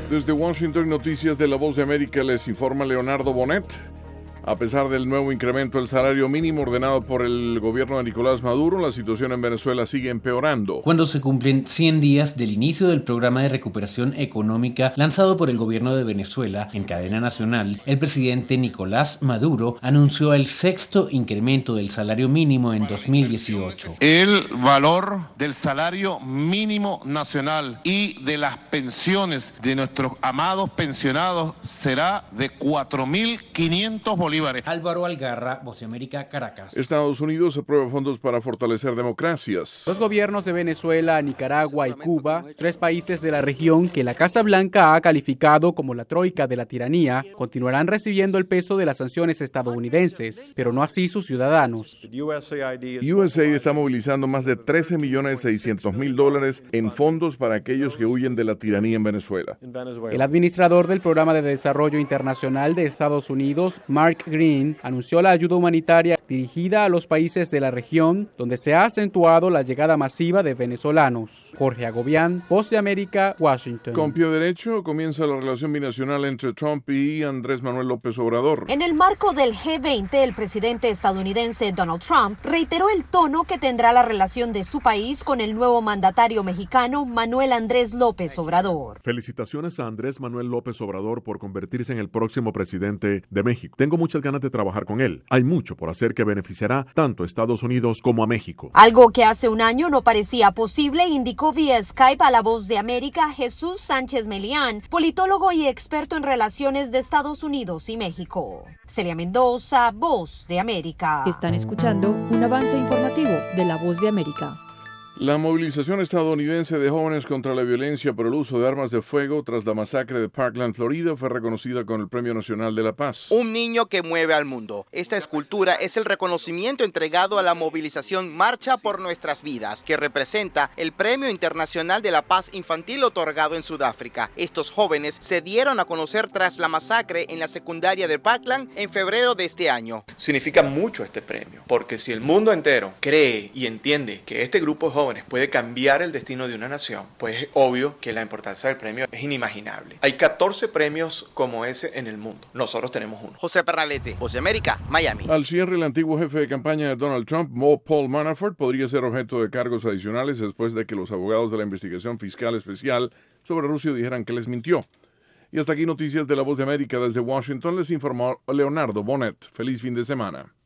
Desde Washington, noticias de La Voz de América, les informa Leonardo Bonet. A pesar del nuevo incremento del salario mínimo ordenado por el gobierno de Nicolás Maduro, la situación en Venezuela sigue empeorando. Cuando se cumplen 100 días del inicio del programa de recuperación económica lanzado por el gobierno de Venezuela en cadena nacional, el presidente Nicolás Maduro anunció el sexto incremento del salario mínimo en 2018. El valor del salario mínimo nacional y de las pensiones de nuestros amados pensionados será de 4.500 bolívares. Álvaro Algarra, Voz de América, Caracas. Estados Unidos aprueba fondos para fortalecer democracias. Los gobiernos de Venezuela, Nicaragua y Cuba, tres países de la región que la Casa Blanca ha calificado como la troika de la tiranía, continuarán recibiendo el peso de las sanciones estadounidenses, pero no así sus ciudadanos. USAID está movilizando más de $13.600.000 en fondos para aquellos que huyen de la tiranía en Venezuela. El administrador del Programa de Desarrollo Internacional de Estados Unidos, Mark Green, anunció la ayuda humanitaria dirigida a los países de la región, donde se ha acentuado la llegada masiva de venezolanos. Jorge Agobián, Voz de América, Washington. Con pie derecho comienza la relación binacional entre Trump y Andrés Manuel López Obrador. En el marco del G20, el presidente estadounidense Donald Trump reiteró el tono que tendrá la relación de su país con el nuevo mandatario mexicano Manuel Andrés López Obrador. Felicitaciones a Andrés Manuel López Obrador por convertirse en el próximo presidente de México. Tengo muchas ganas de trabajar con él. Hay mucho por hacer que beneficiará tanto a Estados Unidos como a México. Algo que hace un año no parecía posible, indicó vía Skype a La Voz de América Jesús Sánchez Melián, politólogo y experto en relaciones de Estados Unidos y México. Celia Mendoza, Voz de América. Están escuchando un avance informativo de La Voz de América. La movilización estadounidense de jóvenes contra la violencia por el uso de armas de fuego tras la masacre de Parkland, Florida, fue reconocida con el Premio Nacional de la Paz. Un niño que mueve al mundo. Esta escultura es el reconocimiento entregado a la movilización Marcha por Nuestras Vidas, que representa el Premio Internacional de la Paz Infantil otorgado en Sudáfrica. Estos jóvenes se dieron a conocer tras la masacre en la secundaria de Parkland en febrero de este año. Significa mucho este premio, porque si el mundo entero cree y entiende que este grupo de jóvenes puede cambiar el destino de una nación, pues es obvio que la importancia del premio es inimaginable. Hay 14 premios como ese en el mundo. Nosotros tenemos uno. José Pernalete, Voz de América, Miami. Al cierre, el antiguo jefe de campaña de Donald Trump, Paul Manafort, podría ser objeto de cargos adicionales después de que los abogados de la investigación fiscal especial sobre Rusia dijeran que les mintió. Y hasta aquí noticias de La Voz de América desde Washington. Les informó Leonardo Bonet. Feliz fin de semana.